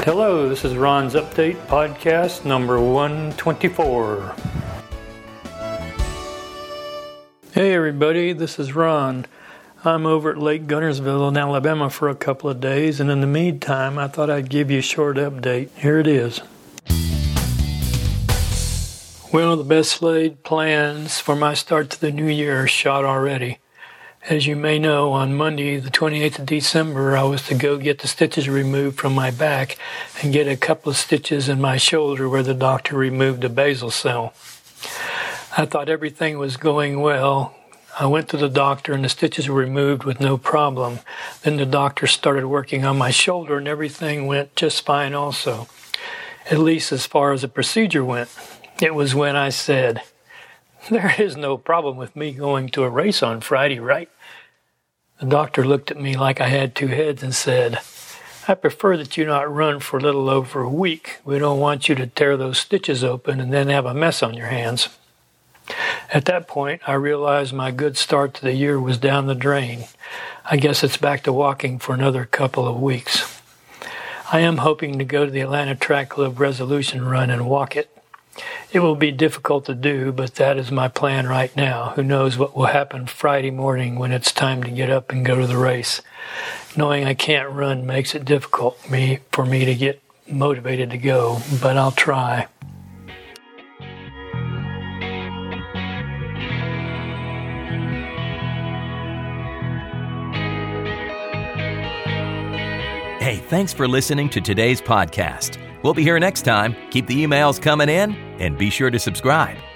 Hello, this is Ron's Update Podcast number 124. Hey everybody, this is Ron. I'm over at Lake Guntersville in Alabama for a couple of days, and in the meantime, I thought I'd give you a short update. Here it is. Well, the best laid plans for my start to the new year are shot already. As you may know, on Monday, the 28th of December, I was to go get the stitches removed from my back and get a couple of stitches in my shoulder where the doctor removed a basal cell. I thought everything was going well. I went to the doctor and the stitches were removed with no problem. Then the doctor started working on my shoulder and everything went just fine also, at least as far as the procedure went. It was when I said, "There is no problem with me going to a race on Friday, right?" The doctor looked at me like I had two heads and said, "I prefer that you not run for a little over a week. We don't want you to tear those stitches open and then have a mess on your hands." At that point, I realized my good start to the year was down the drain. I guess it's back to walking for another couple of weeks. I am hoping to go to the Atlanta Track Club Resolution Run and walk it. It will be difficult to do, but that is my plan right now. Who knows what will happen Friday morning when it's time to get up and go to the race. Knowing I can't run makes it difficult for me to get motivated to go, but I'll try. Hey, thanks for listening to today's podcast. We'll be here next time. Keep the emails coming in and be sure to subscribe.